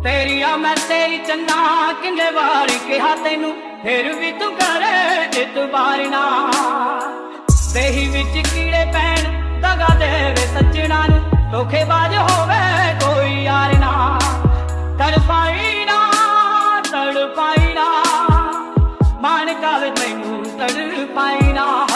तेरिया मैं तेरी चन्ना किंगे वार कहा तेनू फिर भी तू करे इतबार ना देही विच कीड़े पैण दगा देवे सज्जना नू धोखेबाज होवे कोई यार ना तड़पाई ना मान कावे तैनू तड़पाई ना